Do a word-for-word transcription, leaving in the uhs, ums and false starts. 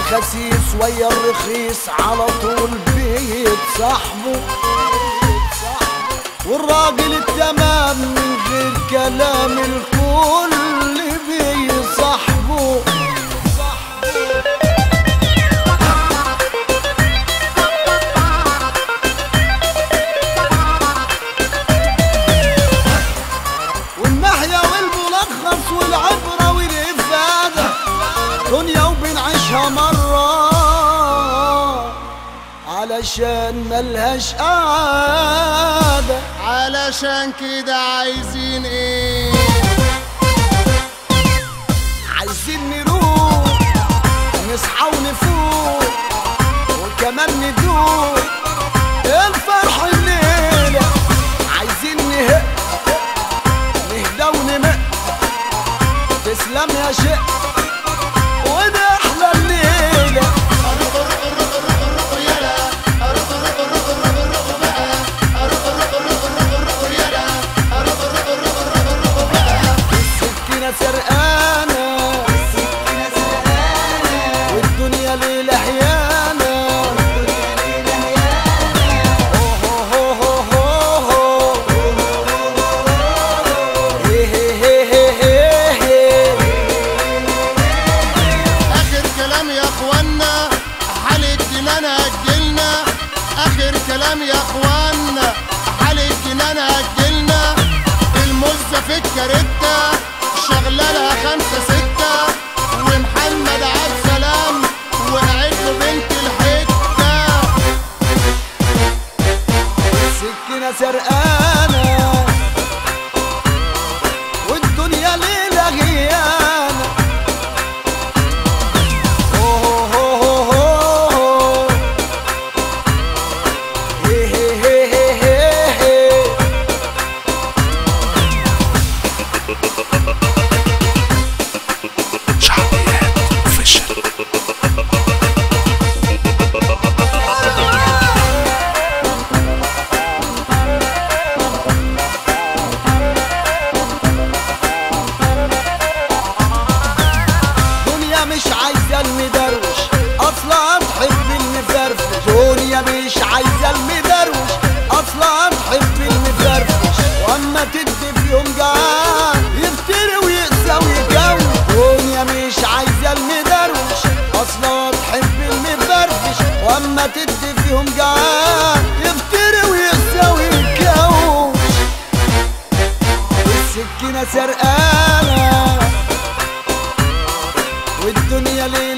الخسيس ويا الرخيص على طول بيتصاحبوا، والراجل التمام من غير كلام الكل بيصاحبه. والنحية والملخص والعبرة والإفادة دنيا وبنعيشها مرة علشان ملهاش قعدة. علشان كده عايزين ايه؟ عايزين نروح نصحى ونفوق وكمان ندوق الفرح الليلة. عايزين نهق نهدى ونمق تسلم يا شق وده احلى الليلة. السكينة سرقانة والدنيا ليلة حيانة. اخر كلام يا اخوانا حال الجنان اجلنا. اخر كلام يا اخوانا حال الجنان اجلنا. المزة في الكارتة شغلالها خمسة ستة ومحمد عبد سلام وقعت له بنت الحتة. السكينة سرقانة والدنيا ليلة غيانة. أوه أوه أوه أوه. هي هي هي هي هي. شعبيات اوفيشال. دنيا مش عايزة المدروش أصلا تحب المفرفش. دنيا مش عايزة المدروش أصلا تحب المفرفش. وأما تدي في يوم جعان يفتري ويقسى ويجوز. دنيا مش عايزة المدروش أصلا تحب المفرفش. وأما تدي في يوم جعان يفتري ويقسى ويجوز. السكينة سرقانة والدنيا ليه